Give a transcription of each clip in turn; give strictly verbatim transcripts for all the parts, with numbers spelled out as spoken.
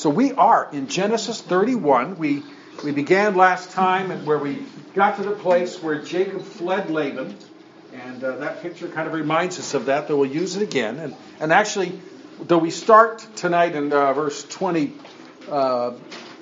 So we are in Genesis thirty-one. We we began last time and where we got to the place where Jacob fled Laban. And uh, that picture kind of reminds us of that, though we'll use it again. And, and actually, though we start tonight in uh, verse twenty-two,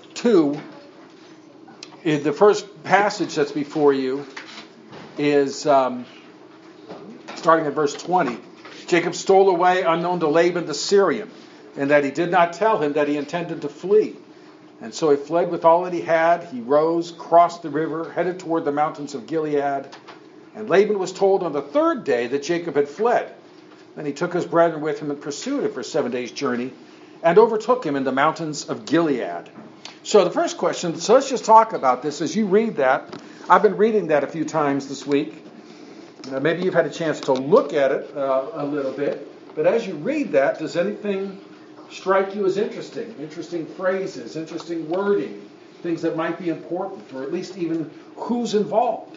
in the first passage that's before you is um, starting at verse twenty. Jacob stole away unknown to Laban the Syrian, and that he did not tell him that he intended to flee. And so he fled with all that he had. He rose, crossed the river, headed toward the mountains of Gilead. And Laban was told on the third day that Jacob had fled. Then he took his brethren with him and pursued him for seven days' journey and overtook him in the mountains of Gilead. So the first question, so let's just talk about this as you read that. I've been reading that a few times this week. Uh, maybe you've had a chance to look at it uh, a little bit. But as you read that, does anything strike you as interesting? Interesting phrases, interesting wording, things that might be important, or at least even who's involved?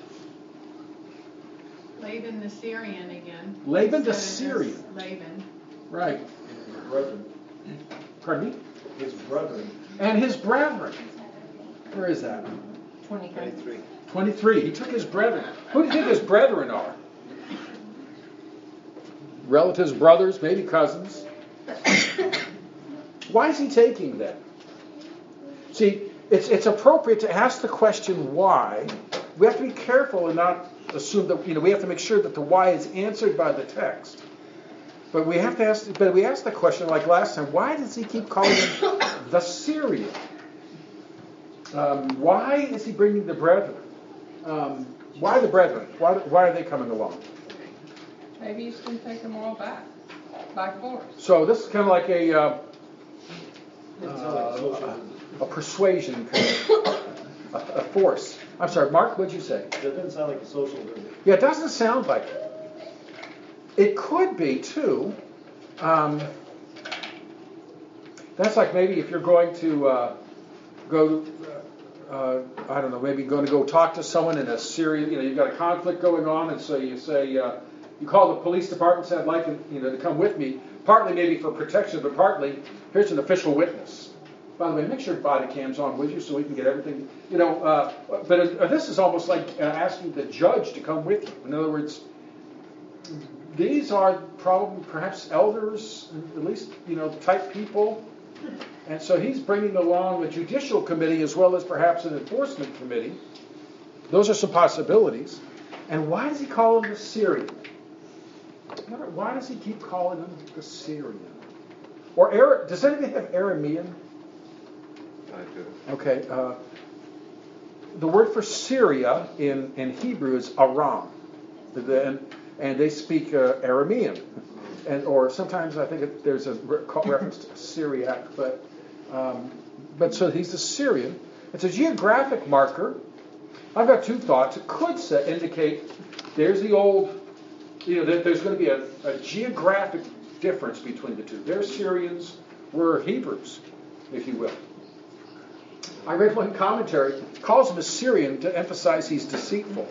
Laban the Syrian again. Laban the Syrian. Laban. Right. His brethren. Pardon me? His brethren. And his brethren. Where is that? twenty-three. twenty-three. He took his brethren. Who do you think his brethren are? Relatives, brothers, maybe cousins. Why is he taking them? See, it's it's appropriate to ask the question why. We have to be careful and not assume that, you know, we have to make sure that the why is answered by the text. But we have to ask, but we ask the question like last time, why does he keep calling him the Syrian? Um, why is he bringing the brethren? Um, why the brethren? Why, why are they coming along? Maybe he's going to take them all back, by force. So this is kind of like a uh, It's uh, like social. a persuasion kind of a, a force. I'm sorry, Mark, what'd you say? It doesn't sound like a social visit. Yeah, it doesn't sound like it. It could be, too. Um, that's like maybe if you're going to uh, go, uh, uh, I don't know, maybe going to go talk to someone in a serious, you know, you've got a conflict going on, and so you say, uh, you call the police department and say, I'd like you know, to come with me, partly maybe for protection, but partly, here's an official witness. By the way, make sure your body cam's on with you so we can get everything, you know, uh, but uh, this is almost like uh, asking the judge to come with you. In other words, these are probably perhaps elders, at least, you know, type people. And so he's bringing along a judicial committee as well as perhaps an enforcement committee. Those are some possibilities. And why does he call him the Syrian? Why does he keep calling him the Syrian? Or Ara- does anybody have Aramean? I do. Okay. Uh, the word for Syria in, in Hebrew is Aram. The, and they speak uh, Aramean, and or sometimes I think it, there's a re- reference to Syriac, but um, but so he's a Syrian. It's a geographic marker. I've got two thoughts. It could say, indicate there's the old, you know, that there's going to be a, a geographic difference between the two. They're Syrians, we're Hebrews, if you will. I read one commentary calls him a Syrian to emphasize he's deceitful.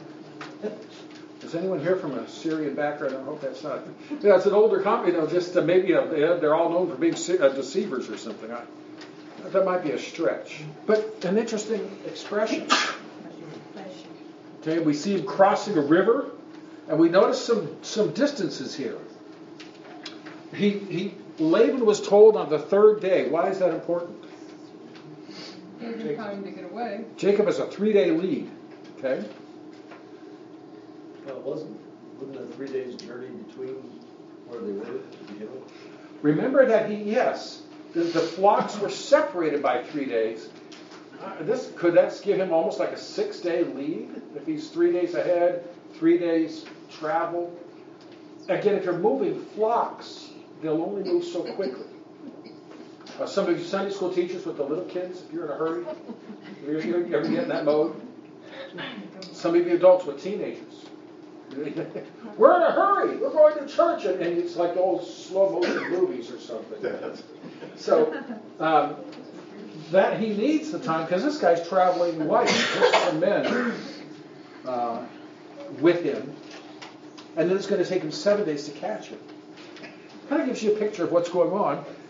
Is anyone here from a Syrian background? I hope that's not. Yeah, it's an older comment, you know, just uh, maybe you know, they're all known for being uh, deceivers or something. I, that might be a stretch. But an interesting expression. Okay, we see him crossing a river, and we notice some, some distances here. He, he, Laban was told on the third day. Why is that important? Give him time to get away. Jacob has a three-day lead. Okay. Well, it wasn't, wasn't a three days journey between where they were to begin with? Remember that he, yes, the, the flocks were separated by three days. Uh, this could that give him almost like a six-day lead if he's three days ahead, three days travel. Again, if you're moving flocks, they'll only move so quickly. Uh, some of you Sunday school teachers with the little kids, if you're in a hurry, you ever, you ever get in that mode? Some of you adults with teenagers. We're in a hurry. We're going to church, and it's like old slow motion movies or something. So um, that he needs the time because this guy's traveling light. There's some men uh, with him, and then it's going to take him seven days to catch him. Kind of gives you a picture of what's going on.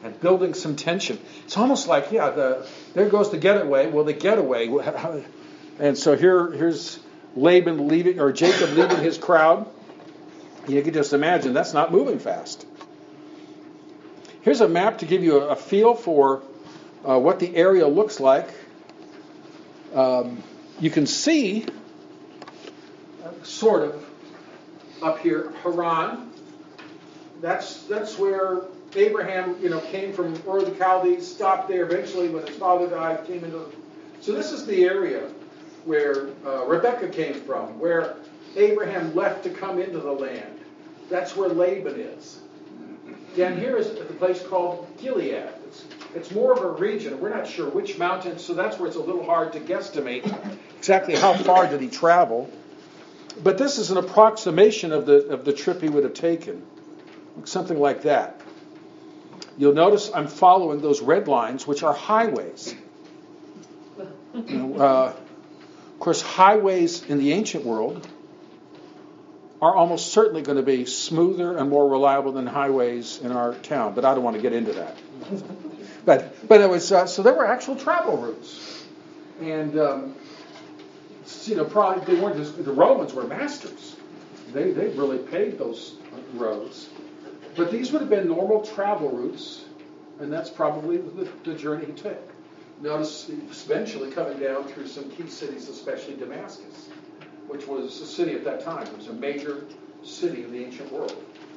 and building some tension. It's almost like, yeah, the, there goes the getaway. Well, the getaway, and so here, here's Laban leaving, or Jacob leaving his crowd. You can just imagine that's not moving fast. Here's a map to give you a, a feel for uh, what the area looks like. Um, you can see, uh, sort of, up here, Haran. That's that's where Abraham, you know, came from Ur of the Chaldees, stopped there eventually when his father died, came into. So this is the area where uh, Rebekah came from, where Abraham left to come into the land. That's where Laban is. Down here is the place called Gilead. It's, it's more of a region. We're not sure which mountain, so that's where it's a little hard to guesstimate exactly how far did he travel. But this is an approximation of the of the trip he would have taken. Something like that. You'll notice I'm following those red lines, which are highways. You know, uh, of course, highways in the ancient world are almost certainly going to be smoother and more reliable than highways in our town. But I don't want to get into that. But but it was uh, so there were actual travel routes, and um, you know probably they weren't just, the Romans were masters. They they really paved those roads. But these would have been normal travel routes, and that's probably the, the journey he took. Notice eventually coming down through some key cities, especially Damascus, which was a city at that time. It was a major city in the ancient world.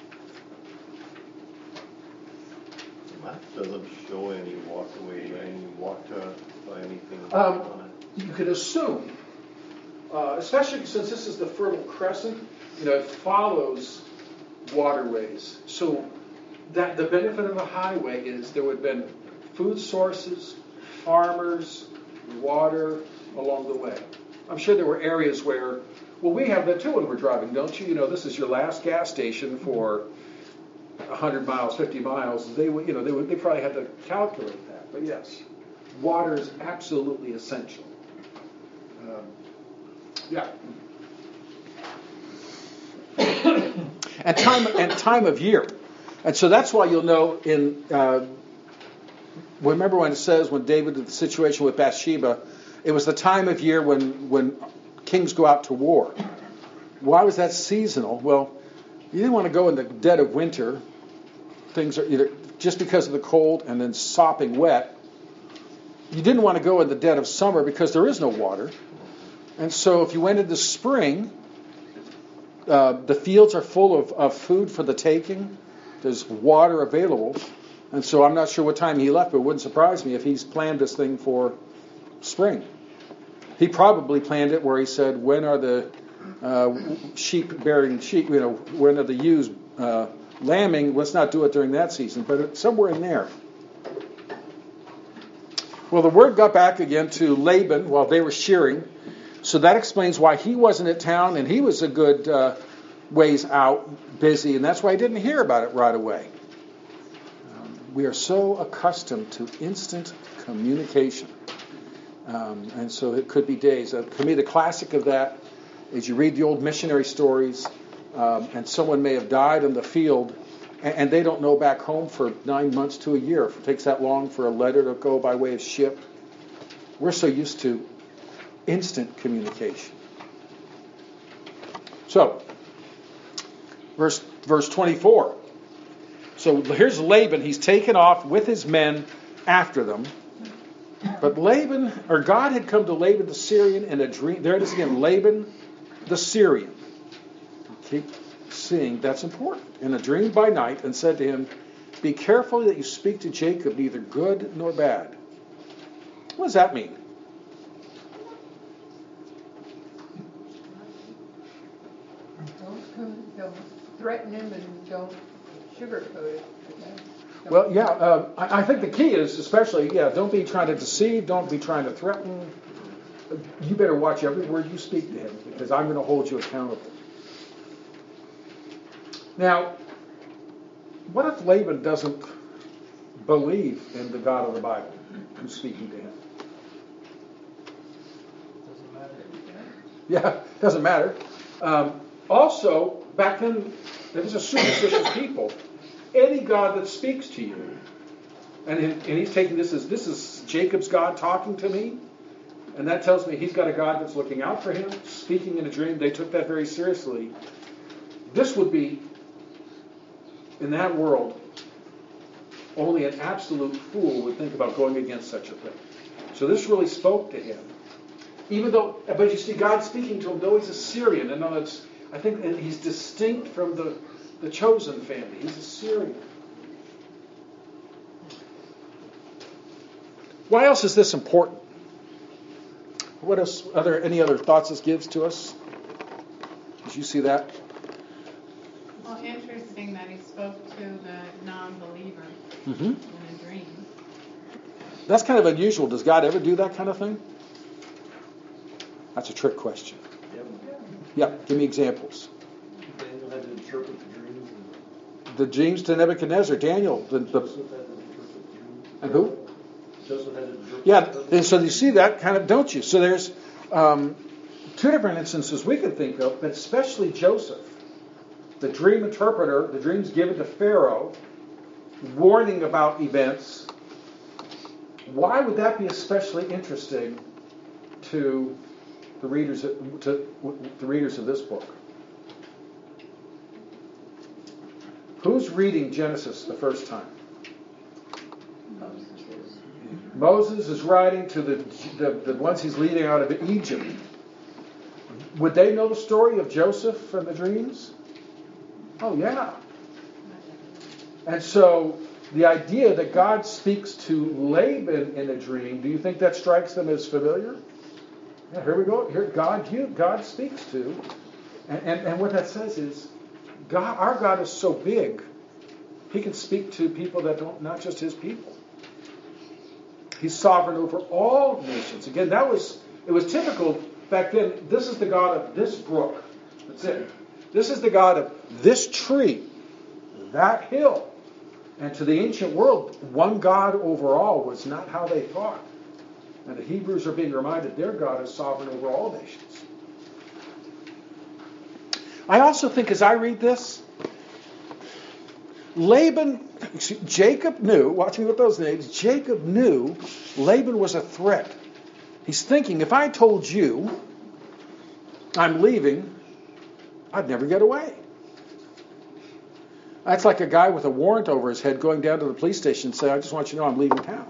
The map doesn't show any walkway, any water, or anything Um, on it. You could assume, uh, especially since this is the Fertile Crescent, you know, it follows waterways. So that the benefit of a highway is there would have been food sources, farmers, water along the way. I'm sure there were areas where, well, we have that too when we're driving, don't you? You know, this is your last gas station for one hundred miles, fifty miles. They would, you know, they would, they probably had to calculate that. But yes, water is absolutely essential. Um, yeah. And time and time of year, and so that's why you'll know in. Uh, remember when it says when David did the situation with Bathsheba, it was the time of year when when kings go out to war. Why was that seasonal? Well, you didn't want to go in the dead of winter. Things are either just because of the cold and then sopping wet. You didn't want to go in the dead of summer because there is no water, and so if you went into spring. Uh, the fields are full of, of food for the taking. There's water available. And so I'm not sure what time he left, but it wouldn't surprise me if he's planned this thing for spring. He probably planned it where he said, when are the uh, sheep bearing sheep, you know, when are the ewes uh, lambing? Let's not do it during that season, but it's somewhere in there. Well, the word got back again to Laban while they were shearing. So that explains why he wasn't at town, and he was a good uh, ways out, busy, and that's why he didn't hear about it right away. Um, we are so accustomed to instant communication, um, and so it could be days. Uh, for me, the classic of that is you read the old missionary stories, um, and someone may have died in the field, and, and they don't know back home for nine months to a year. If it takes that long for a letter to go by way of ship, we're so used to instant communication. So, verse verse twenty-four. So here's Laban. He's taken off with his men after them. But Laban, or God had come to Laban the Syrian in a dream. There it is again, Laban the Syrian. Keep seeing, that's important. In a dream by night, and said to him, be careful that you speak to Jacob neither good nor bad. What does that mean? Don't, don't threaten him and don't sugarcoat it. Okay? Don't- Well, yeah, uh, I, I think the key is especially, yeah, don't be trying to deceive, don't be trying to threaten. You better watch every word you speak to him, because I'm going to hold you accountable. Now, what if Laban doesn't believe in the God of the Bible who's speaking to him? Doesn't matter. Yeah, doesn't matter. Um, also, back then, there was a superstitious people. Any God that speaks to you And, and he's taking this as, this is Jacob's God talking to me. And that tells me he's got a God that's looking out for him, speaking in a dream. They took that very seriously. This would be, in that world, only an absolute fool would think about going against such a thing. So this really spoke to him. Even though, but you see, God speaking to him, though he's a Syrian, and it's, I think and he's distinct from the, the chosen family. He's a Syrian. Why else is this important? What else? Are there any other thoughts this gives to us? Did you see that? Well, interesting that he spoke to the non-believer Mm-hmm. in a dream. That's kind of unusual. Does God ever do that kind of thing? That's a trick question. Yep. Yeah, give me examples. Daniel had to interpret the dreams. And The dreams to Nebuchadnezzar, Daniel, the, the Joseph had to interpret the dreams. and who? Joseph had to interpret Yeah, the and so you see that kind of, don't you? So there's um, two different instances we can think of, but especially Joseph, the dream interpreter, the dreams given to Pharaoh, warning about events. Why would that be especially interesting to the readers of, to the readers of this book? Who's reading Genesis the first time? Moses is writing to the, the, the ones he's leading out of Egypt. Would they know the story of Joseph and the dreams? Oh, yeah. And so the idea that God speaks to Laban in a dream, do you think that strikes them as familiar? Yeah, here we go. Here, God, you, God speaks to. And, and, and what that says is, God, our God is so big, he can speak to people that don't, not just his people. He's sovereign over all nations. Again, that was, it was typical back then. This is the God of this brook. That's it. This is the God of this tree, that hill. And to the ancient world, one God over all was not how they thought. And the Hebrews are being reminded their God is sovereign over all nations. I also think as I read this, Laban, Jacob knew, watch me with those names, Jacob knew Laban was a threat. He's thinking, if I told you I'm leaving, I'd never get away. That's like a guy with a warrant over his head going down to the police station and saying, I just want you to know I'm leaving town.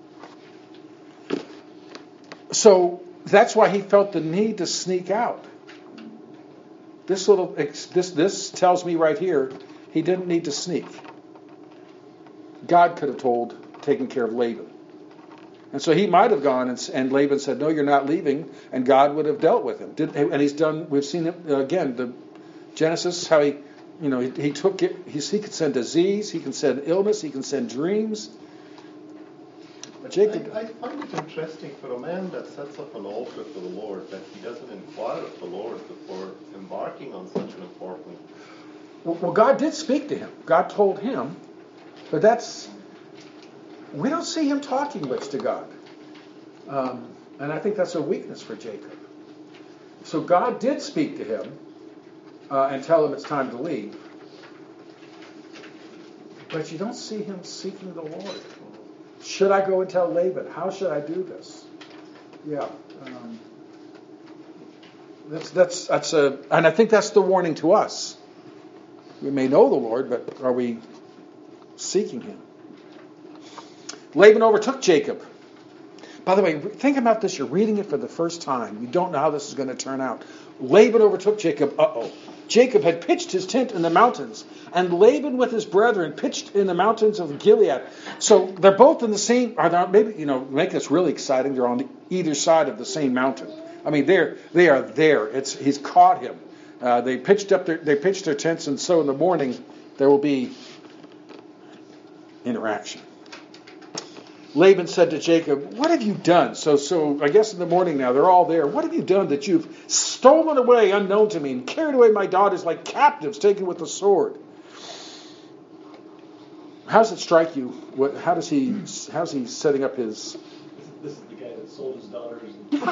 So that's why he felt the need to sneak out. This little this this tells me right here, he didn't need to sneak. God could have told, taken care of Laban. And so he might have gone, and, and Laban said, no, you're not leaving, and God would have dealt with him. Did, and he's done, we've seen it, uh, again, the Genesis, how he, you know, he, he took it, he, he could send disease, he can send illness, he can send dreams. But Jacob, I, I find it interesting for a man that sets up an altar for the Lord that he doesn't inquire of the Lord before embarking on such an important. Well, well, God did speak to him. God told him, but that's, we don't see him talking much to God. Um, and I think that's a weakness for Jacob. So God did speak to him uh, and tell him it's time to leave. But you don't see him seeking the Lord. Should I go and tell Laban? How should I do this? Yeah. Um, that's, that's, that's a, and I think that's the warning to us. We may know the Lord, but are we seeking him? Laban overtook Jacob. By the way, think about this. You're reading it for the first time. You don't know how this is going to turn out. Laban overtook Jacob. Uh-oh. Jacob had pitched his tent in the mountains, and Laban with his brethren pitched in the mountains of Gilead. So they're both in the same, are they, maybe, you know, make this really exciting. They're on either side of the same mountain. I mean, they're, they are there. It's, he's caught him. Uh, they pitched up their, they pitched their tents, and so in the morning there will be interaction. Laban said to Jacob, what have you done? So, so I guess in the morning now, they're all there. What have you done that you've stolen away unknown to me and carried away my daughters like captives taken with the sword? How does it strike you? What, how does he, how's he setting up his... This is the guy that sold his daughters.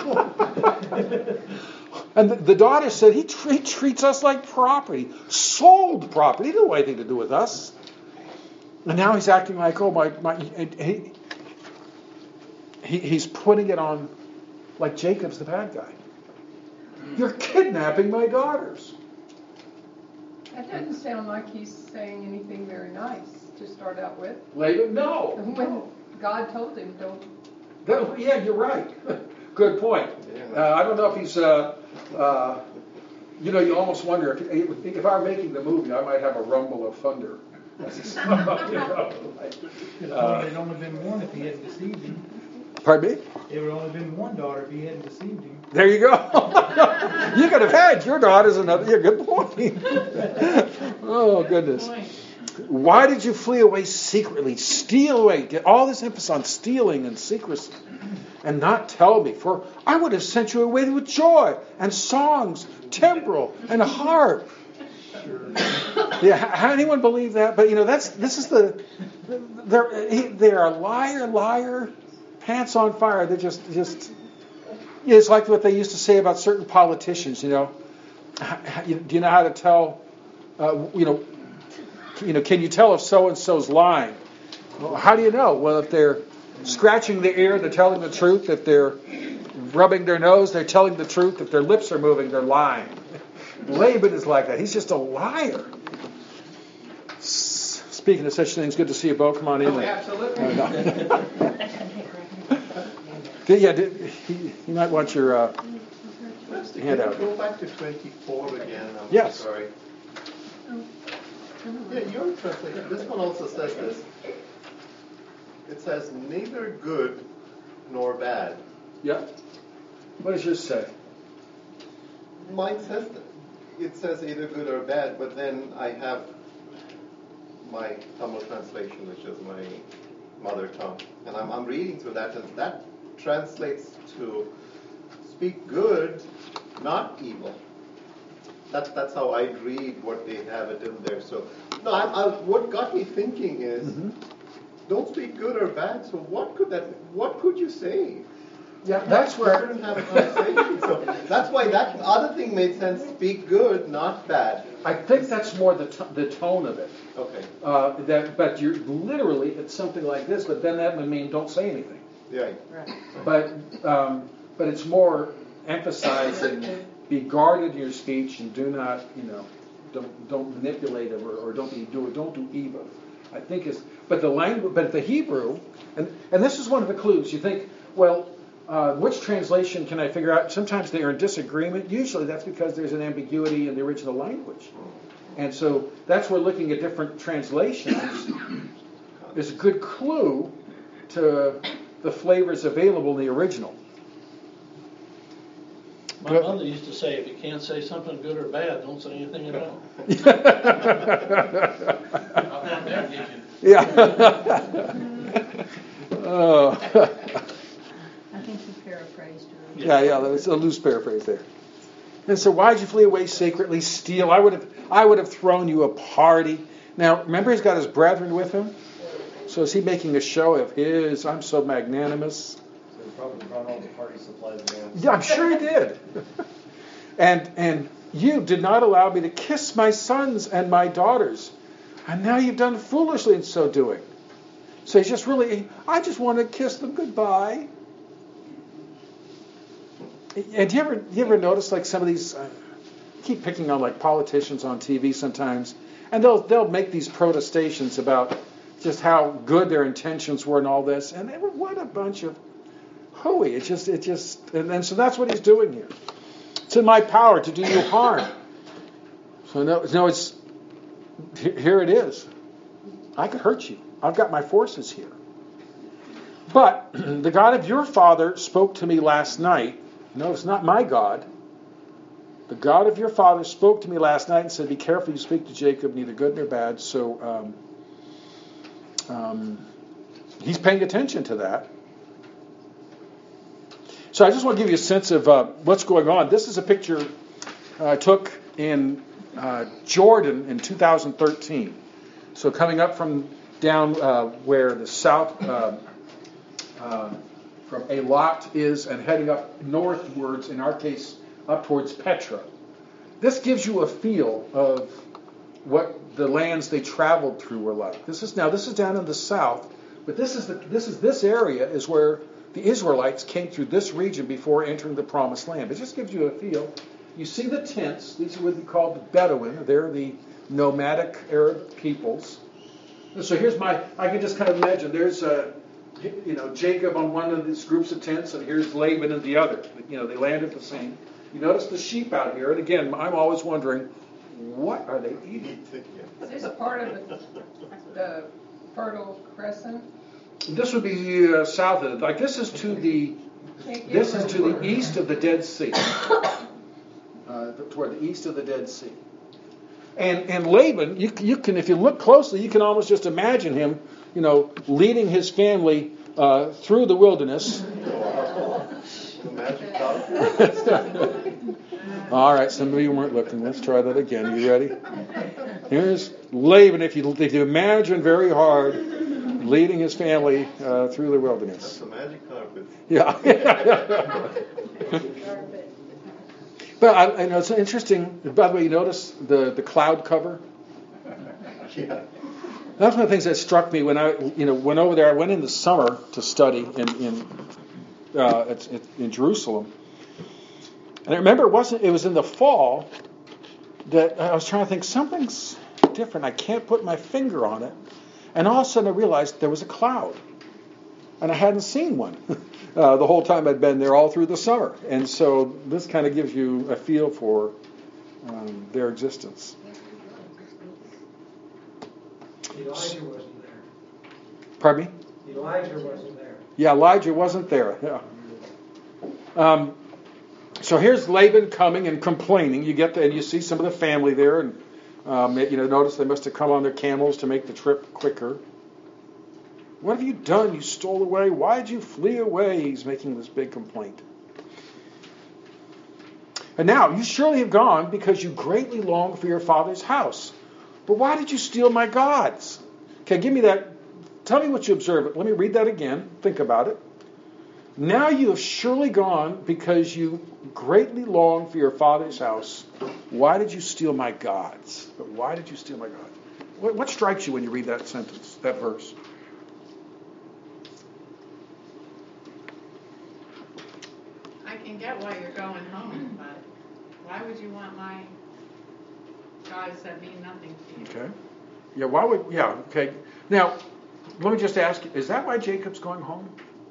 And the, the daughter said, he, tre- he treats us like property. Sold property. He didn't have anything to do with us. And now he's acting like, oh, my, my he, he, he's putting it on like Jacob's the bad guy. You're kidnapping my daughters. That doesn't sound like he's saying anything very nice to start out with. Laban, no. When God told him, don't. That, yeah, you're right. Good point. Uh, I don't know if he's, uh, uh, you know, you almost wonder, if, if I were making the movie, I might have a rumble of thunder. you know, like, uh, There'd only been one if he hadn't deceived him. Pardon me? There would only been one daughter if he hadn't deceived him. There you go. You could have had your daughters another. Yeah, good point. Oh, goodness. Why did you flee away secretly? Steal away. Get all this emphasis on stealing and secrecy. And not tell me. For I would have sent you away with joy and songs, timbrel and harp. Yeah, how anyone believe that? But you know, that's this is the they're they're a liar, liar, pants on fire. They're just just. It's like what they used to say about certain politicians. You know, do you know how to tell? Uh, you know, you know, can you tell if so and so's lying? Well, how do you know? Well, if they're scratching the ear, they're telling the truth. If they're rubbing their nose, they're telling the truth. If their lips are moving, they're lying. Laban is like that. He's just a liar. Speaking of such things, good to see you, Bo. Come on in. Oh, absolutely. Uh, yeah, did, you, you might want your uh, Pastor, hand can out. you go back to twenty-four again? I'm Yes. sorry. Yeah, your translation. This one also says this. It says neither good nor bad. Yeah. What does yours say? Mine says that. It says either good or bad, but then I have my Tamil translation, which is my mother tongue, and I'm, I'm reading through that, and that translates to speak good, not evil. That's that's how I read what they have it in there. So, no, I, I, what got me thinking is, Mm-hmm. don't speak good or bad. So, what could that? What could you say? Yeah, that's We where. couldn't have a conversation. So that's why that other thing made sense. Speak good, not bad. I think that's more the t- the tone of it. Okay. Uh, that, but you're literally it's something like this. But then that would mean don't say anything. Yeah. But um, but it's more emphasizing be guarded in your speech and do not you know don't don't manipulate it or, or don't be do don't do evil. I think is but the language but the Hebrew and and this is one of the clues. You think well. Uh, which translation can I figure out? Sometimes they are in disagreement. Usually that's because there's an ambiguity in the original language. And so that's where looking at different translations is a good clue to the flavors available in the original. My Good. mother used to say, if you can't say something good or bad, don't say anything at all. Yeah. Oh. I think he paraphrased her. Yeah, yeah, that's a loose paraphrase there. And so why'd you flee away secretly, steal? I would have I would have thrown you a party. Now, remember he's got his brethren with him? So is he making a show of his, I'm so magnanimous? So he probably brought all the party supplies along. Yeah, I'm sure he did. and and you did not allow me to kiss my sons and my daughters. And now you've done foolishly in so doing. So he's just really, I just want to kiss them goodbye. And do you ever, do you ever notice like some of these, uh, keep picking on like politicians on T V sometimes, and they'll they'll make these protestations about just how good their intentions were and all this, and they were, what a bunch of hooey. It just, it just, and, and so that's what he's doing here. It's in my power to do you harm. So no, no, it's, here it is. I could hurt you. I've got my forces here. But the God of your father spoke to me last night. No, it's not my God. The God of your father spoke to me last night and said, be careful you speak to Jacob, neither good nor bad. So um, um, he's paying attention to that. So I just want to give you a sense of uh, what's going on. This is a picture uh, I took in uh, Jordan in two thousand thirteen. So coming up from down uh, where the south... Uh, uh, from Eilat is and heading up northwards, in our case, up towards Petra. This gives you a feel of what the lands they traveled through were like. This is now this is down in the south, but this is the, this is this area is where the Israelites came through this region before entering the Promised Land. It just gives you a feel. You see the tents. These would be called the Bedouin. They're the nomadic Arab peoples. And so here's my. I can just kind of imagine. There's a. You know, Jacob on one of these groups of tents, and here's Laban in the other. You know, they landed the same. You notice the sheep out here, and again, I'm always wondering, what are they eating? Is this part of the, the Fertile Crescent? This would be uh, south of it. Like this is to the, this is to the east of the Dead Sea, uh, toward the east of the Dead Sea. And and Laban, you you can if you look closely, you can almost just imagine him, you know, leading his family uh, through the wilderness. All right, some of you weren't looking. Let's try that again. You ready? Here's Laban, if you, if you imagine very hard, leading his family uh, through the wilderness. That's a magic carpet. Yeah. But I, I know it's interesting. By the way, you notice the, the cloud cover? Yeah. That's one of the things that struck me when I, you know, went over there. I went in the summer to study in in uh, it's, it's in Jerusalem, and I remember it wasn't. It was in the fall that I was trying to think something's different. I can't put my finger on it, and all of a sudden I realized there was a cloud, and I hadn't seen one uh, the whole time I'd been there, all through the summer. And so this kind of gives you a feel for um, their existence. Elijah wasn't there. Pardon me? Elijah wasn't there. Yeah, Elijah wasn't there. Yeah. Um, so here's Laban coming and complaining. You get the, and you see some of the family there, and um, you know, notice they must have come on their camels to make the trip quicker. What have you done? You stole away. Why did you flee away? He's making this big complaint. And now you surely have gone because you greatly long for your father's house. But why did you steal my gods? Okay, give me that. Tell me what you observe. Let me read that again. Think about it. Now you have surely gone because you greatly long for your father's house. Why did you steal my gods? But why did you steal my gods? What, what strikes you when you read that sentence, that verse? I can get why you're going home, but why would you want my gods that mean nothing to you? Okay. Yeah, why would, yeah, okay. Now, let me just ask you, is that why Jacob's going home?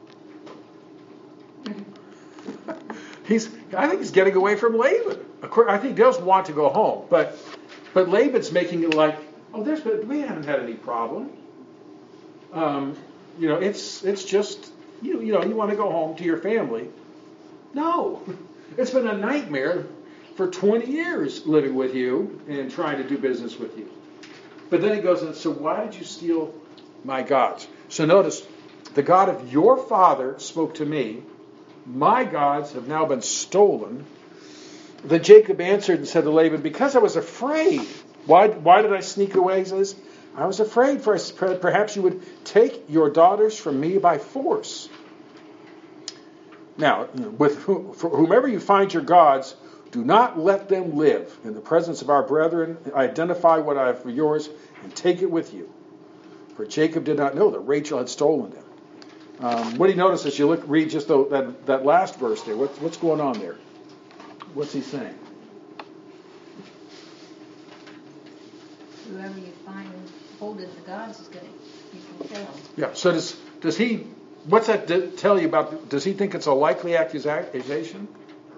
he's, I think he's getting away from Laban. Of course, I think he does want to go home, but but Laban's making it like, oh, there's we haven't had any problem. Um, you know, it's it's just you you know you want to go home to your family. No, it's been a nightmare for twenty years living with you and trying to do business with you. But then he goes, and so why did you steal my gods? So notice, the God of your father spoke to me. My gods have now been stolen. Then Jacob answered and said to Laban, because I was afraid. Why, why did I sneak away? He says, I was afraid, for perhaps you would take your daughters from me by force. Now, with whom, for whomever you find your gods, do not let them live. In the presence of our brethren, identify what I have for yours and take it with you. For Jacob did not know that Rachel had stolen them. Um, what do you notice as you look, read just the, that, that last verse there? What, what's going on there? What's he saying? Whoever you find holding the gods is going to, you can kill them. Yeah, so does, does he, what's that d- tell you about, does he think it's a likely accusa- accusation?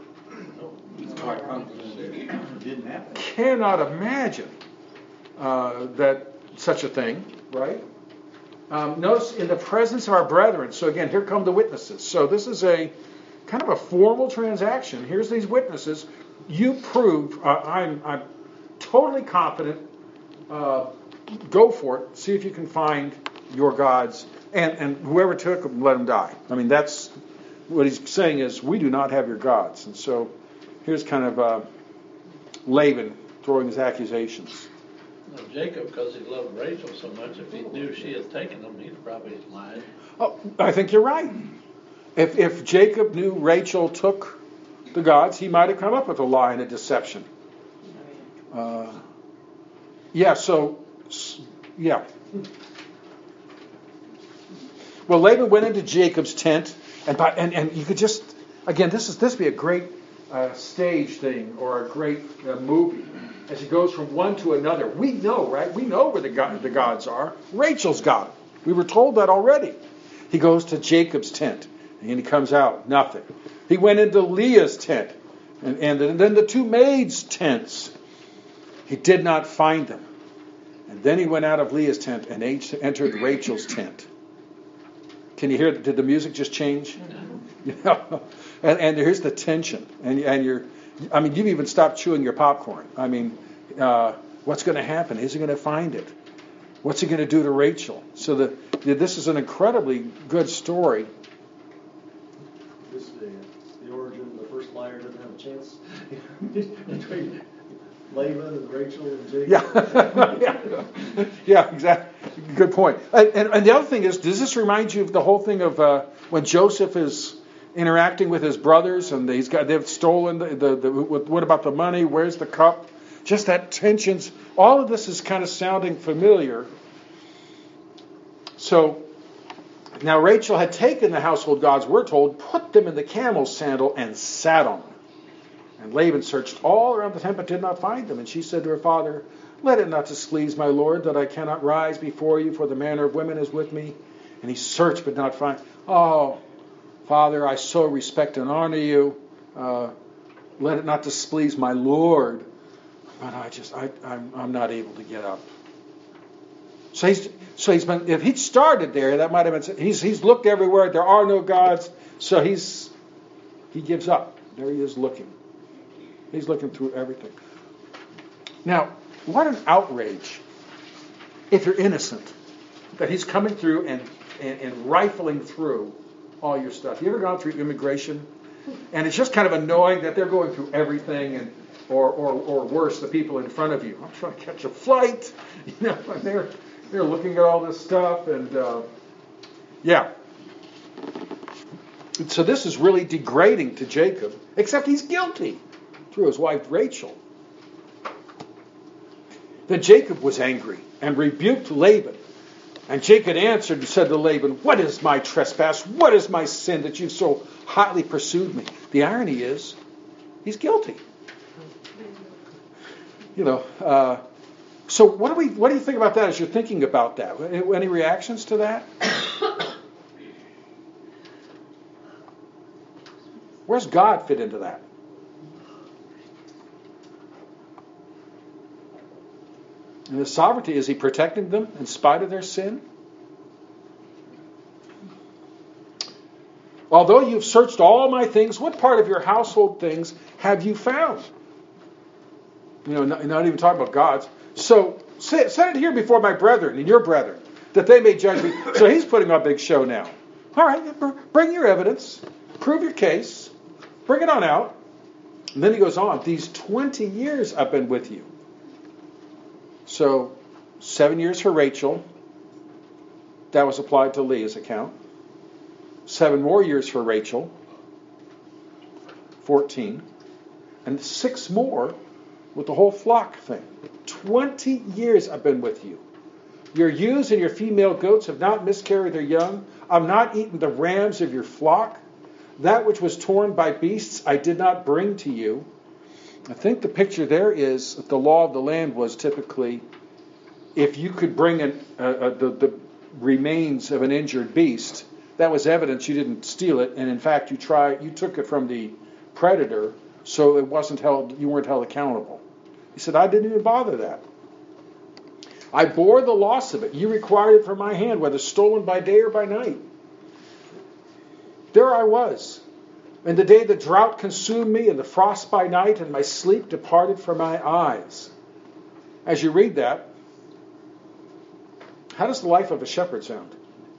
Didn't happen. Cannot imagine uh, that such a thing, right? Um, notice in the presence of our brethren. So again, here come the witnesses. So this is a kind of a formal transaction. Here's these witnesses. You prove. Uh, I'm I'm totally confident. Uh, go for it. See if you can find your gods, and and whoever took them, let them die. I mean, that's what he's saying is we do not have your gods. And so here's kind of uh, Laban throwing his accusations. Now, Jacob, because he loved Rachel so much, if he knew she had taken them, he'd probably lied. Oh, I think you're right. If if Jacob knew Rachel took the gods, he might have come up with a lie and a deception. Uh, Yeah, so, yeah. Well, Laban went into Jacob's tent, and by, and, and you could just, again, this is this would be a great uh, stage thing or a great uh, movie as he goes from one to another. We know, right? We know where the, God, the gods are. Rachel's got them. We were told that already. He goes to Jacob's tent, and he comes out, nothing. He went into Leah's tent, and, and then the two maids' tents. He did not find them. And then he went out of Leah's tent and entered Rachel's tent. Can you hear? Did the music just change? You know, and and here's the tension, and and you're, I mean, you've even stopped chewing your popcorn. I mean, uh, what's going to happen? Is he going to find it? What's he going to do to Rachel? So the, this is an incredibly good story. This is the, the origin. The first liar doesn't have a chance between Laban and Rachel and Jacob. Yeah, yeah, yeah, exactly. Good point. And, and, and the other thing is, does this remind you of the whole thing of uh, when Joseph is interacting with his brothers and he's got they've stolen the, the, the what about the money? Where's the cup? Just that tensions. All of this is kind of sounding familiar. So now Rachel had taken the household gods, we're told, put them in the camel's sandal and sat on them. And Laban searched all around the tent but did not find them. And she said to her father, let it not displease my lord that I cannot rise before you, for the manner of women is with me. And he searched but not find. Oh, Father, I so respect and honor you. Uh, let it not displease my lord. But I just, I, I'm, I'm not able to get up. So he's, so he's been. If he'd started there, that might have been. He's, he's looked everywhere. There are no gods. So he's, he gives up. There he is looking. He's looking through everything. Now, what an outrage! If you're innocent, that he's coming through and, and, and rifling through all your stuff. You ever gone through immigration? And it's just kind of annoying that they're going through everything, and or or, or worse, the people in front of you. I'm trying to catch a flight, you know, and they're they're looking at all this stuff, and uh, yeah. So this is really degrading to Jacob, except he's guilty through his wife Rachel. Then Jacob was angry and rebuked Laban. And Jacob answered and said to Laban, what is my trespass? What is my sin that you've so hotly pursued me? The irony is, he's guilty. You know, uh, so what do we? What do you think about that as you're thinking about that? Any reactions to that? Where's God fit into that? And his sovereignty, is he protecting them in spite of their sin? Although you've searched all my things, what part of your household things have you found? You know, not, not even talking about God's. So, set it here before my brethren and your brethren, that they may judge me. So he's putting on a big show now. All right, bring your evidence. Prove your case. Bring it on out. And then he goes on. These twenty years I've been with you. So, seven years for Rachel. That was applied to Leah's account. Seven more years for Rachel. Fourteen. And six more with the whole flock thing. Twenty years I've been with you. Your ewes and your female goats have not miscarried their young. I've not eaten the rams of your flock. That which was torn by beasts I did not bring to you. I think the picture there is that the law of the land was typically, if you could bring an, uh, uh, the, the remains of an injured beast, that was evidence you didn't steal it, and in fact you try you took it from the predator, so it wasn't held. You weren't held accountable. He said, I didn't even bother that. I bore the loss of it. You required it from my hand, whether stolen by day or by night. There I was. And the day the drought consumed me, and the frost by night, and my sleep departed from my eyes. As you read that, how does the life of a shepherd sound?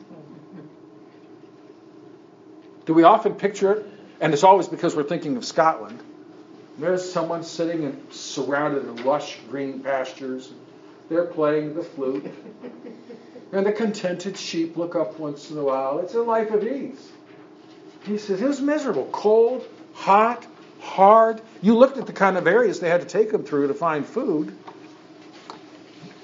Do we often picture it? And it's always because we're thinking of Scotland. There's someone sitting and surrounded in lush green pastures. They're playing the flute. And the contented sheep look up once in a while. It's a life of ease. He says, it was miserable. Cold, hot, hard. You looked at the kind of areas they had to take them through to find food.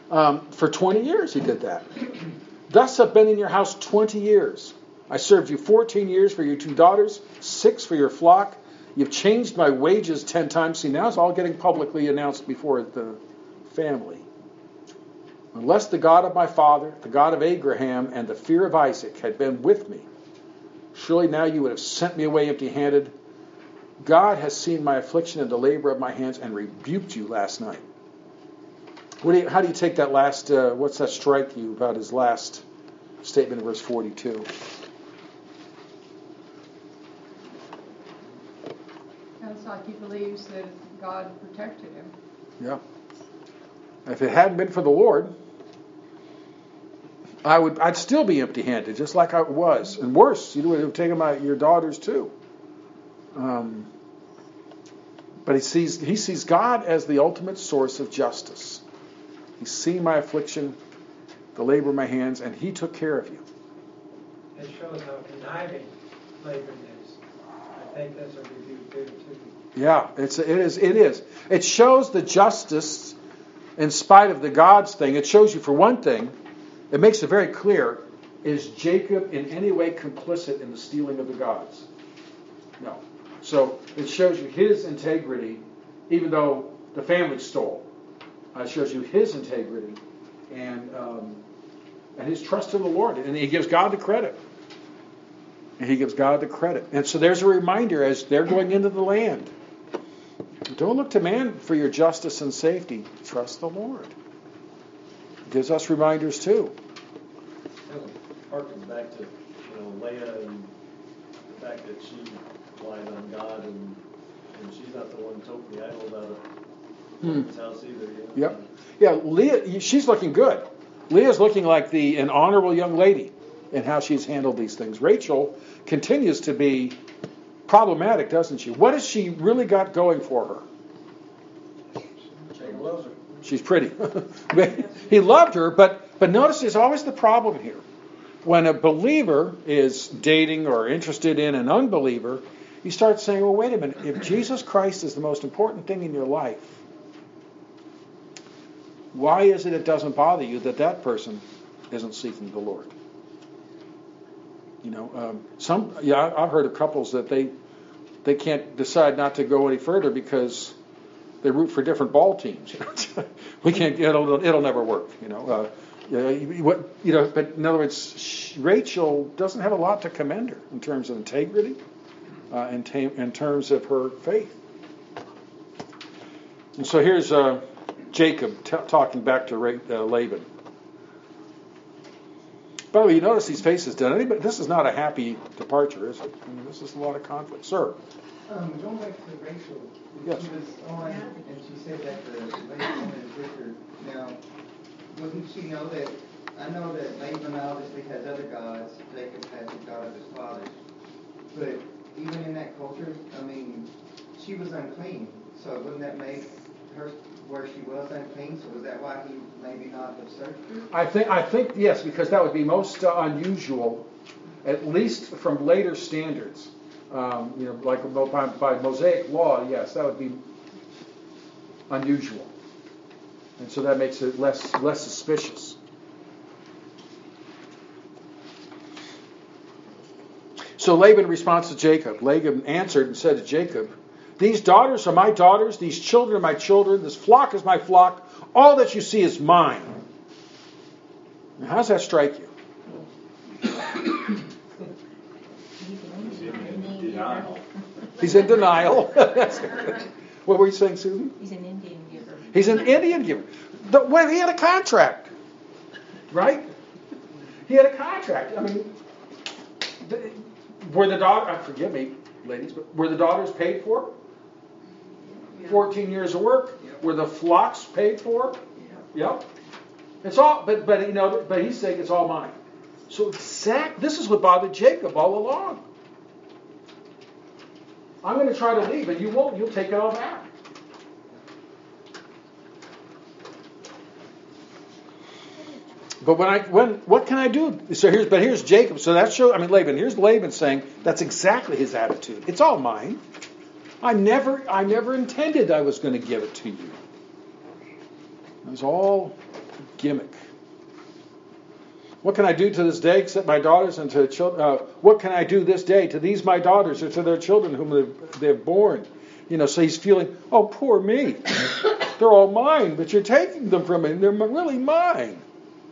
Um, for twenty years he did that. Thus have been in your house twenty years. I served you fourteen years for your two daughters, six for your flock. You've changed my wages ten times. See, now it's all getting publicly announced before the family. Unless the God of my father, the God of Abraham, and the fear of Isaac had been with me, surely now you would have sent me away empty-handed. God has seen my affliction and the labor of my hands and rebuked you last night. What do you, how do you take that last, uh, what's that strike you about his last statement in verse forty-two? Sounds like he believes that God protected him. Yeah. If it hadn't been for the Lord, I would, I'd still be empty-handed, just like I was. And worse, you would have taken my, your daughters too. Um, but he sees, he sees God as the ultimate source of justice. He's seen my affliction, the labor of my hands, and he took care of you. It shows how conniving Laban is. I think that's a rebuke there too. Yeah, it's it is it is. It shows the justice in spite of the gods thing. It shows you, for one thing, it makes it very clear, is Jacob in any way complicit in the stealing of the gods? No. So it shows you his integrity, even though the family stole. Uh, it shows you his integrity and um, and his trust in the Lord. And he gives God the credit. And he gives God the credit. And so there's a reminder as they're going into the land. Don't look to man for your justice and safety. Trust the Lord. It gives us reminders too. It harkens back to, you know, Leah and the fact that she relied on God, and and she's not the one who told the idol about Hmm. his house either. You know? Yep. Yeah, Leah, she's looking good. Leah's looking like the an honorable young lady in how she's handled these things. Rachel continues to be problematic, doesn't she? What has she really got going for her? Jacob loves her. She's pretty. He loved her, but but notice there's always the problem here. When a believer is dating or interested in an unbeliever, you start saying, well, wait a minute. If Jesus Christ is the most important thing in your life, why is it it doesn't bother you that that person isn't seeking the Lord? You know, um, some yeah, I've heard of couples that they they can't decide not to go any further because they root for different ball teams. We can't. It'll it'll never work. You know. Uh, you, what you know? But in other words, she, Rachel doesn't have a lot to commend her in terms of integrity, uh, in, ta- in terms of her faith. And so here's uh, Jacob t- talking back to Ra- uh, Laban. By the way, you notice these faces. Did anybody? This is not a happy departure, is it? I mean, this is a lot of conflict, sir. Um, going back to Rachel, Yes. she was on, and she said that the Laban is with her. Now, wouldn't she know that? I know that Laban obviously has other gods. Jacob has the God of his fathers. But even in that culture, I mean, she was unclean. So wouldn't that make her where she was unclean? So was that why he maybe not have searched her? I think I think yes, because that would be most uh, unusual, at least from later standards. Um, you know, like by, by Mosaic law, yes, that would be unusual, and so that makes it less less suspicious. So Laban responds to Jacob. Laban answered and said to Jacob, "These daughters are my daughters, these children are my children, this flock is my flock, all that you see is mine." Now, how does that strike you? He's in denial. What were you saying, Susan? He's an Indian giver. He's an Indian giver. The, well, he had a contract, right? He had a contract. I mean, the, were the daughters, forgive me, ladies, but were the daughters paid for? fourteen years of work. Yep. Were the flocks paid for? Yep. It's all, but but you know, but he's saying it's all mine. So exact. This is what bothered Jacob all along. I'm going to try to leave, and you won't. You'll take it all back. But when I when what can I do? So here's but here's Jacob. So that shows. I mean Laban. Here's Laban saying that's exactly his attitude. It's all mine. I never I never intended I was going to give it to you. It was all gimmick. What can I do to this day except my daughters and to children? Uh, what can I do this day to these my daughters or to their children whom they've, they've born? You know, so he's feeling, oh, poor me. They're all mine, but you're taking them from me, and they're really mine.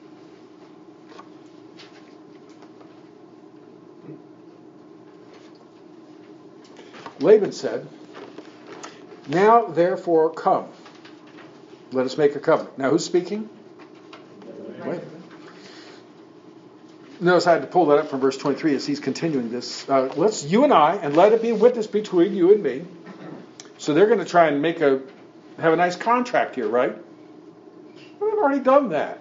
Laban said, now therefore come, let us make a covenant. Now who's speaking? Wait. Notice I had to pull that up from verse twenty-three as he's continuing this. Uh, let's, you and I, and let it be a witness between you and me. So they're going to try and make a, have a nice contract here, right? Well, they've already done that.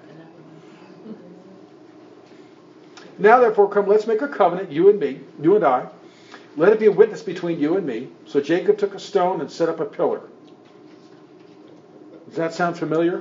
Now therefore come, let's make a covenant, you and me, you and I. Let it be a witness between you and me. So Jacob took a stone and set up a pillar. Does that sound familiar?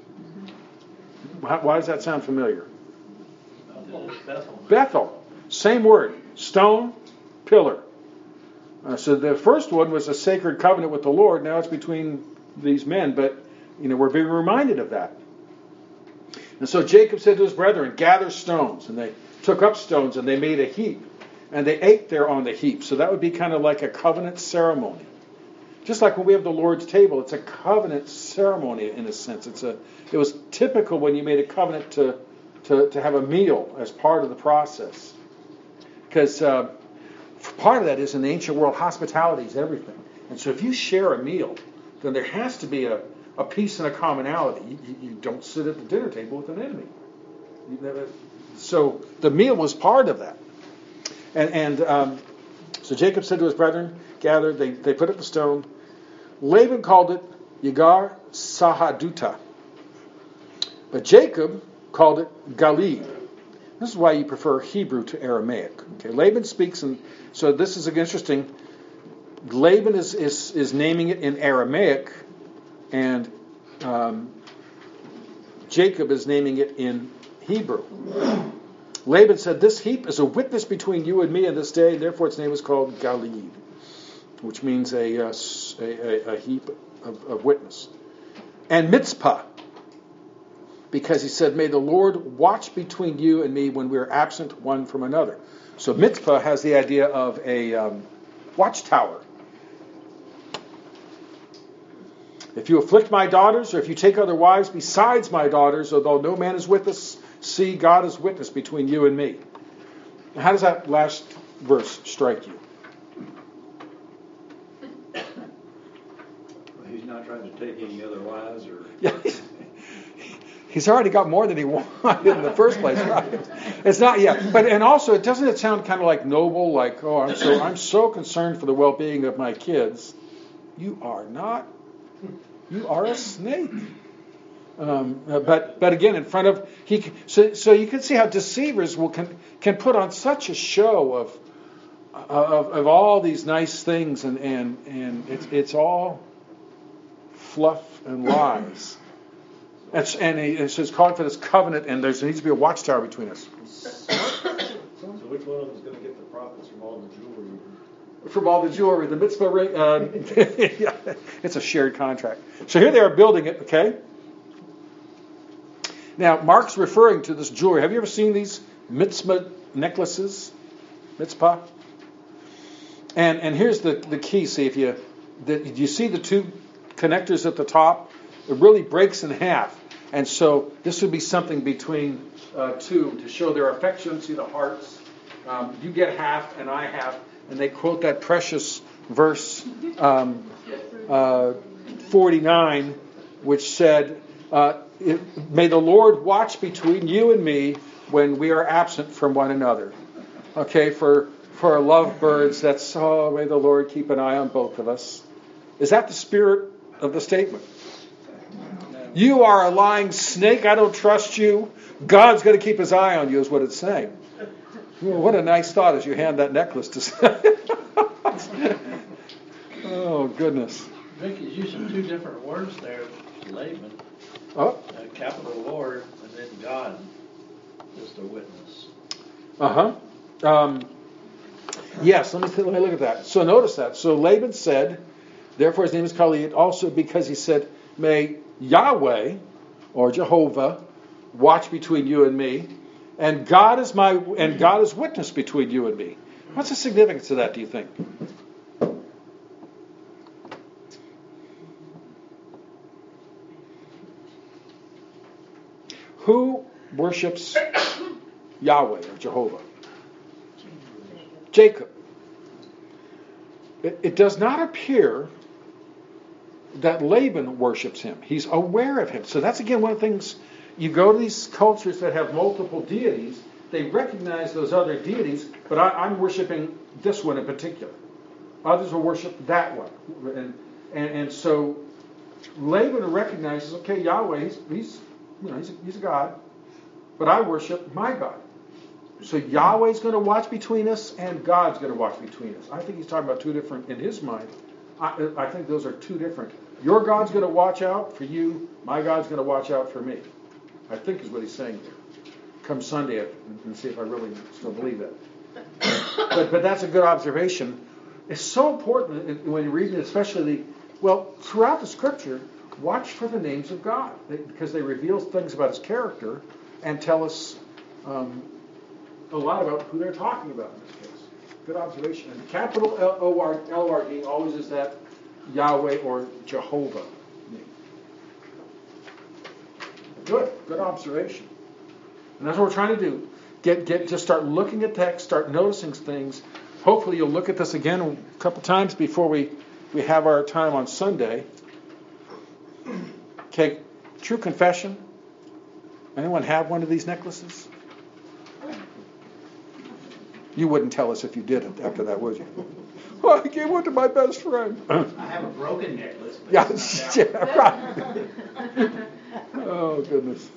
Why, why does that sound familiar? Bethel. Bethel. Same word. Stone, pillar. Uh, so the first one was a sacred covenant with the Lord. Now it's between these men. But, you know, we're being reminded of that. And so Jacob said to his brethren, gather stones. And they took up stones and they made a heap. And they ate there on the heap. So that would be kind of like a covenant ceremony. Just like when we have the Lord's table, it's a covenant ceremony in a sense. It's a. It was typical when you made a covenant to to, to have a meal as part of the process. Because uh, part of that is in the ancient world, hospitality is everything. And so if you share a meal, then there has to be a, a peace and a commonality. You, you don't sit at the dinner table with an enemy. You never, so the meal was part of that. And, and um, so Jacob said to his brethren, gathered, they, they put up the stone. Laban called it Yagar Sahaduta. But Jacob called it Galid. This is why you prefer Hebrew to Aramaic. Okay, Laban speaks, and so this is interesting. Laban is, is, is naming it in Aramaic, and um, Jacob is naming it in Hebrew. Laban said, this heap is a witness between you and me in this day, and therefore its name is called Galid, which means a, uh, a, a heap of, of witness. And Mitzpah, because he said, may the Lord watch between you and me when we are absent one from another. So Mitzpah has the idea of a um, watchtower. If you afflict my daughters, or if you take other wives besides my daughters, although no man is with us, see, God is witness between you and me. How does that last verse strike you? He's not trying to take any other wives or... Yeah. He's already got more than he wanted in the first place, right? It's not, yeah. But and also, it doesn't it sound kind of like noble, like, oh, I'm so I'm so concerned for the well-being of my kids. You are not. You are a snake. Um, but but again, in front of he, so so you can see how deceivers will can can put on such a show of of, of all these nice things, and and and it's it's all fluff and lies. And, and he says, calling for this covenant, and there needs to be a watchtower between us. So which one of them is going to get the profits from all the jewelry? From all the jewelry, the mitzvah ring. Uh, yeah, it's a shared contract. So here they are building it, okay? Now, Mark's referring to this jewelry. Have you ever seen these mitzvah necklaces? Mitzvah? And and here's the, the key. See, if you the, you see the two connectors at the top, it really breaks in half. And so this would be something between uh, two to show their affection. See the hearts. Um, you get half and I half. And they quote that precious verse um, uh, forty-nine, which said, uh, it, may the Lord watch between you and me when we are absent from one another. Okay, for, for our lovebirds, that's, oh, may the Lord keep an eye on both of us. Is that the spirit of the statement? You are a lying snake. I don't trust you. God's going to keep his eye on you is what it's saying. Well, what a nice thought as you hand that necklace to oh, goodness. Vicky's using two different words there, Laban. Oh. Uh, capital Lord, and then God is the witness. Uh-huh. Um, yes, let me, let me look at that. So notice that. So Laban said, therefore his name is Khalid, also because he said, may Yahweh, or Jehovah, watch between you and me, and God is my and God is witness between you and me. What's the significance of that, do you think? Who worships Yahweh or Jehovah? Jacob. It, it does not appear that Laban worships him. He's aware of him. So that's again one of the things, you go to these cultures that have multiple deities, they recognize those other deities, but I, I'm worshiping this one in particular. Others will worship that one. And, and, and so Laban recognizes, okay, Yahweh, he's, he's you know, he's a, he's a God, but I worship my God. So Yahweh's going to watch between us, and God's going to watch between us. I think he's talking about two different, in his mind, I, I think those are two different. Your God's going to watch out for you, my God's going to watch out for me. I think is what he's saying here. Come Sunday and, and see if I really still believe that. But, but that's a good observation. It's so important when you're reading, especially, the, well, throughout the Scripture, watch for the names of God, because they reveal things about his character and tell us um, a lot about who they're talking about in this case. Good observation. And capital L O R L R D always is that Yahweh or Jehovah name. Good. Good observation. And that's what we're trying to do. Get get just start looking at text, start noticing things. Hopefully you'll look at this again a couple times before we, we have our time on Sunday. Okay, true confession. Anyone have one of these necklaces? You wouldn't tell us if you didn't after that, would you? Well, I gave one to my best friend. I have a broken necklace. But Yeah, it's not that yeah, right. Oh, goodness.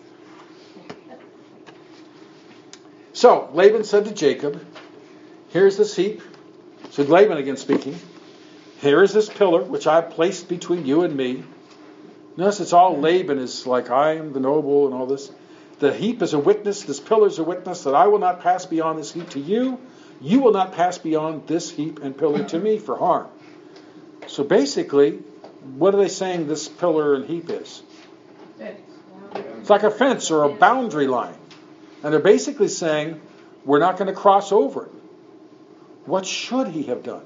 So, Laban said to Jacob, here's this heap. So Laban again speaking. Here is this pillar which I have placed between you and me. Notice it's all Laban is like, I am the noble and all this. The heap is a witness, this pillar is a witness that I will not pass beyond this heap to you. You will not pass beyond this heap and pillar to me for harm. So basically, what are they saying this pillar and heap is? It's like a fence or a boundary line. And they're basically saying, we're not going to cross over it. What should he have done?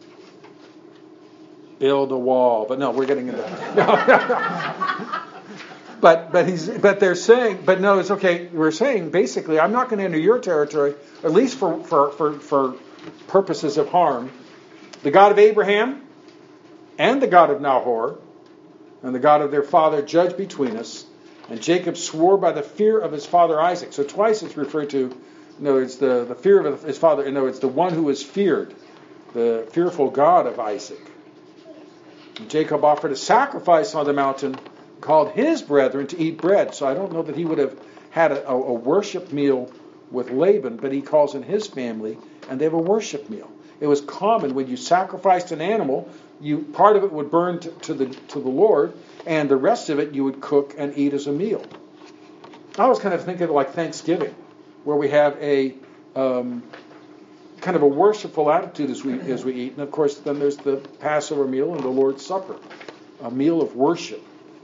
Build a wall. But no, we're getting into that. But but he's but they're saying but no it's okay. We're saying basically I'm not going to enter your territory, at least for, for, for, for purposes of harm. The God of Abraham and the God of Nahor and the God of their father judge between us. And Jacob swore by the fear of his father Isaac. So twice it's referred to. No, it's the, the fear of his father. No, it's the one who was feared, the fearful God of Isaac. And Jacob offered a sacrifice on the mountain, called his brethren to eat bread. So I don't know that he would have had a, a worship meal with Laban, but he calls in his family, and they have a worship meal. It was common when you sacrificed an animal, you part of it would burn to, to the to the Lord, and the rest of it you would cook and eat as a meal. I was kind of thinking of it like Thanksgiving, where we have a um, kind of a worshipful attitude as we as we eat, and of course then there's the Passover meal and the Lord's Supper, a meal of worship.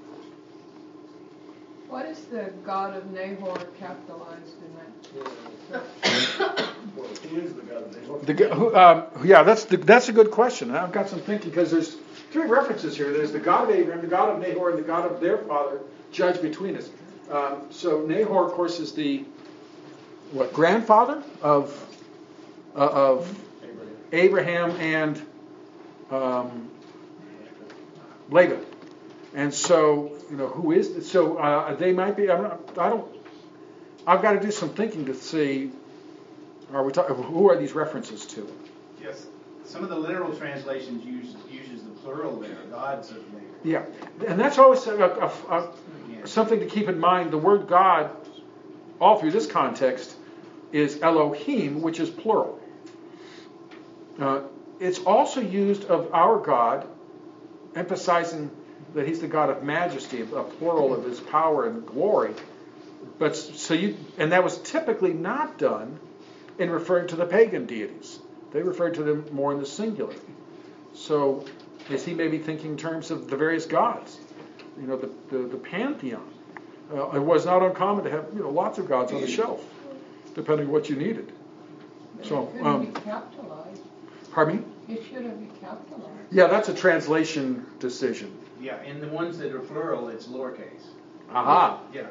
What is the God of Nahor capitalized in that? Well, who is the God of Nahor? The, who, um, yeah, that's the, that's a good question. And I've got some thinking because there's three references here. There's the God of Abraham, the God of Nahor, and the God of their father judge between us. Um, so Nahor, of course, is the what grandfather of uh, of Abraham, Abraham and um, Laban. And so, you know, who is this? So uh, they might be. I'm not, I don't. I've got to do some thinking to see. Are we talking? Who are these references to? Yes, some of the literal translations use uses the plural there, gods of Nahor. Yeah, and that's always a, a, a, a, something to keep in mind. The word God, all through this context, is Elohim, which is plural. Uh, it's also used of our God, emphasizing that he's the God of majesty, a plural of his power and glory. But so you, and that was typically not done in referring to the pagan deities. They referred to them more in the singular. So is he maybe thinking in terms of the various gods? You know, the the, the pantheon. uh, it was not uncommon to have, you know, lots of gods on the shelf, depending on what you needed. So, It um, shouldn't be capitalized. pardon me? It shouldn't be capitalized. Yeah, that's a translation decision. Yeah, and the ones that are plural, it's lowercase. Aha. Yeah.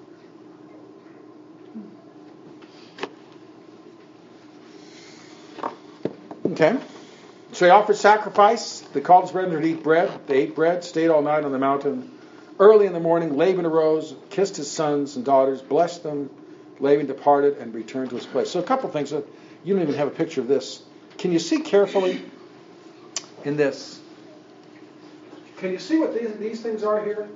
Okay. So he offered sacrifice. They called his brethren to eat bread. They ate bread, stayed all night on the mountain. Early in the morning, Laban arose, kissed his sons and daughters, blessed them. Laban departed and returned to his place. So a couple things. You don't even have a picture of this. Can you see carefully in this? Can you see what these, these things are here?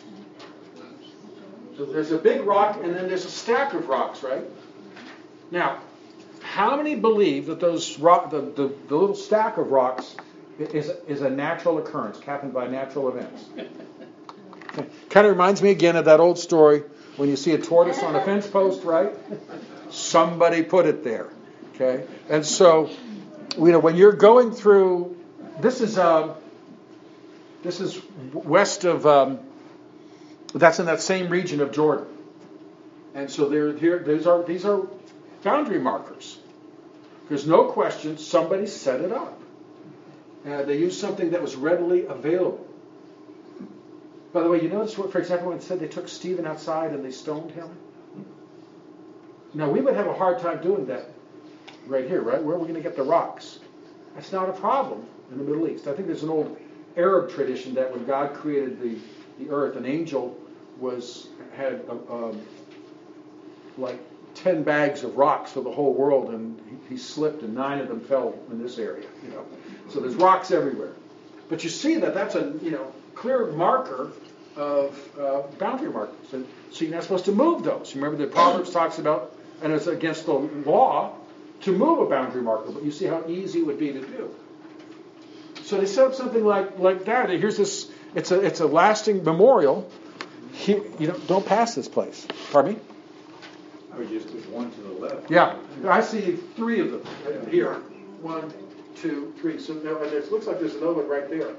So there's a big rock, and then there's a stack of rocks, right? Now, how many believe that those rock, the, the, the little stack of rocks is, is a natural occurrence, happened by natural events? Kind of reminds me again of that old story when you see a tortoise on a fence post, right? Somebody put it there. Okay, and so you know when you're going through, this is um, this is west of um, that's in that same region of Jordan, and so there here these are these are boundary markers. There's no question somebody set it up. Uh, they used something that was readily available. By the way, you notice what, for example, when it said they took Stephen outside and they stoned him? Now, we would have a hard time doing that right here, right? Where are we going to get the rocks? That's not a problem in the Middle East. I think there's an old Arab tradition that when God created the, the earth, an angel was had a, um, like ten bags of rocks for the whole world, and he, he slipped, and nine of them fell in this area. You know, so there's rocks everywhere. But you see that that's a you know clear marker of uh, boundary markers, and so you're not supposed to move those. Remember, the Proverbs talks about, and it's against the law to move a boundary marker, but you see how easy it would be to do. So they set up something like like that. And here's this. It's a it's a lasting memorial. Here, you know, don't pass this place. Pardon me? Oh, just there's one to the left. Yeah, I see three of them here. One, two, three. So now, and it looks like there's another one right there.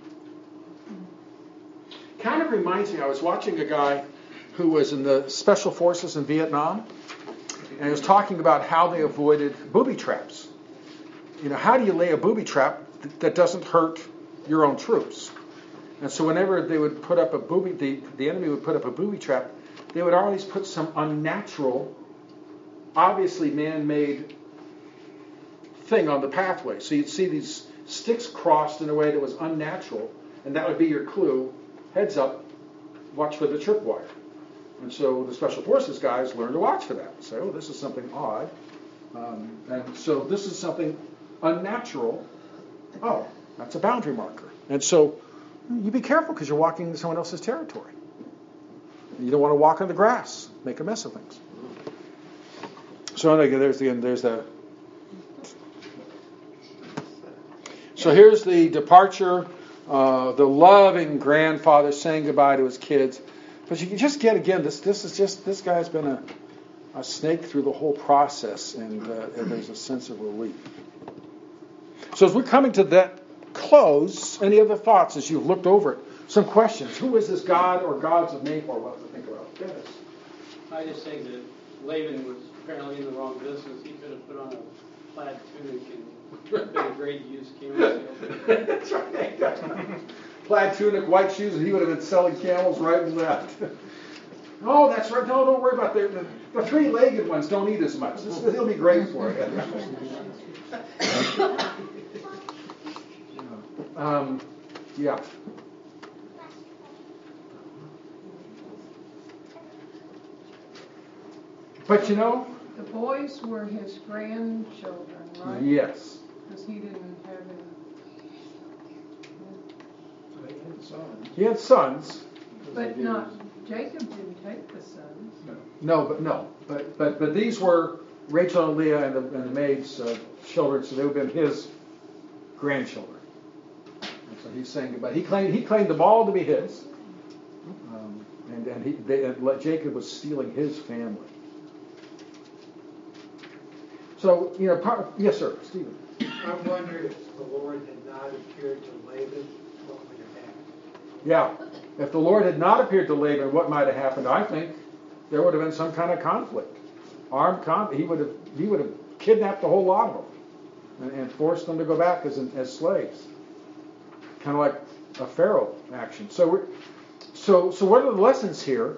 Kind of reminds me, I was watching a guy who was in the Special Forces in Vietnam, and he was talking about how they avoided booby traps. You know, how do you lay a booby trap that doesn't hurt your own troops? And so whenever they would put up a booby, the, the enemy would put up a booby trap, they would always put some unnatural, obviously man-made thing on the pathway. So you'd see these sticks crossed in a way that was unnatural, and that would be your clue. Heads up, watch for the tripwire. And so the Special Forces guys learn to watch for that. Say, oh, this is something odd. Um, and so this is something unnatural. Oh, that's a boundary marker. And so you be careful because you're walking into someone else's territory. You don't want to walk on the grass, make a mess of things. So there's the there's the. So here's the departure. Uh, the loving grandfather saying goodbye to his kids, but you can just get again. This this is just this guy's been a, a snake through the whole process, and, uh, and there's a sense of relief. So as we're coming to that close, any other thoughts as you've looked over it? Some questions. Who is this God or gods of Nahor? What to think about? Dennis. I just think that Laban was apparently in the wrong business. He could have put on a plaid tunic and been a great used camel salesman. That's right. Plaid tunic, white shoes, and he would have been selling camels right and left. Oh, that's right. No, don't worry about that. The, the three-legged ones don't eat as much. This, he'll be great for it. um, yeah. But you know, the boys were his grandchildren, right? Yes. Because he didn't have any. He had sons. He had sons. But not, Jacob didn't take the sons. No. No, but no. But but but these were Rachel and Leah and the, and the maid's uh, children, so they would have been his grandchildren. And so he's saying goodbye. He claimed he claimed them all to be his. Um, and and he they, and Jacob was stealing his family. So, you know, part, yes, sir, Stephen. I'm wondering if the Lord had not appeared to Laban, what would have happened? Yeah. If the Lord had not appeared to Laban, what might have happened? I think there would have been some kind of conflict, armed conflict. He would have he would have kidnapped the whole lot of them and, and forced them to go back as as slaves, kind of like a Pharaoh action. So we're, so so what are the lessons here?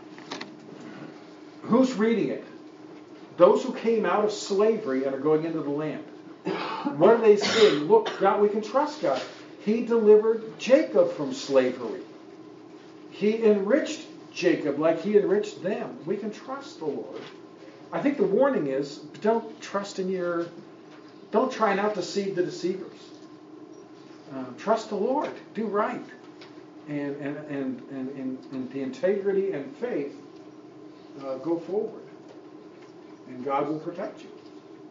Who's reading it? Those who came out of slavery and are going into the land. What are they saying? Look, God, we can trust God. He delivered Jacob from slavery. He enriched Jacob like he enriched them. We can trust the Lord. I think the warning is, don't trust in your, don't try not to deceive the deceivers. Uh, trust the Lord. Do right. And, and, and, and, and, and the integrity and faith, uh, go forward. And God will protect you.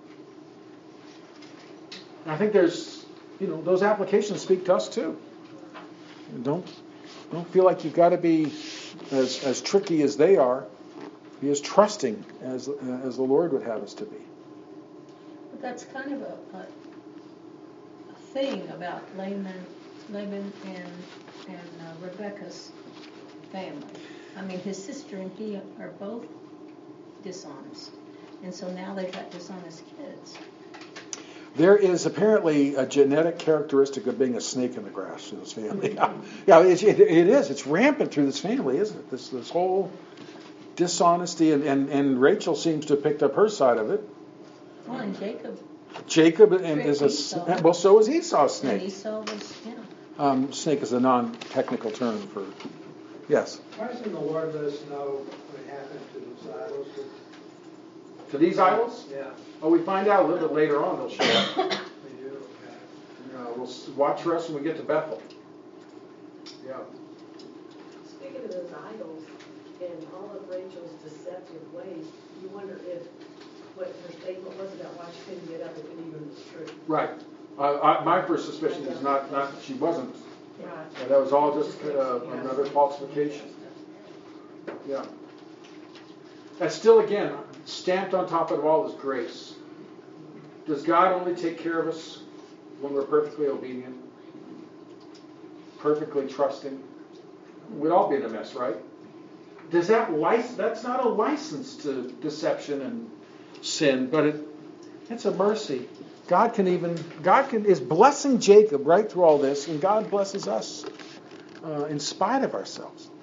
And I think there's, you know, those applications speak to us too. Don't don't feel like you've got to be as as tricky as they are. Be as trusting as as the Lord would have us to be. But that's kind of a, a, a thing about Laban, Laban and and uh, Rebecca's family. I mean, his sister and he are both dishonest, and so now they've got dishonest kids. There is apparently a genetic characteristic of being a snake in the grass in this family. Yeah, yeah it, it, it is. It's rampant through this family, isn't it? This this whole dishonesty, and, and, and Rachel seems to have picked up her side of it. Well, and Jacob. Jacob and is a Esau. well, so is Esau's snake. And Esau was, yeah. Um, snake is a non-technical term for yes. Why doesn't the Lord let us know what happened to those idols? To these idols? Yeah. Oh, we find out a little bit later on. They'll show up. They do, okay. Uh, we'll s- watch for us when we get to Bethel. Yeah. Speaking of those idols and all of Rachel's deceptive ways, you wonder if what her statement was about why she couldn't get up if it even was true. Right. Uh, I, my first suspicion is not, not that she wasn't. Right. Uh, that was all just uh, another falsification. Yeah. And still, again, stamped on top of it all is grace. Does God only take care of us when we're perfectly obedient? Perfectly trusting? We'd all be in a mess, right? Does that license, that's not a license to deception and sin, but it, it's a mercy. God can even, God can is blessing Jacob right through all this, and God blesses us uh, in spite of ourselves.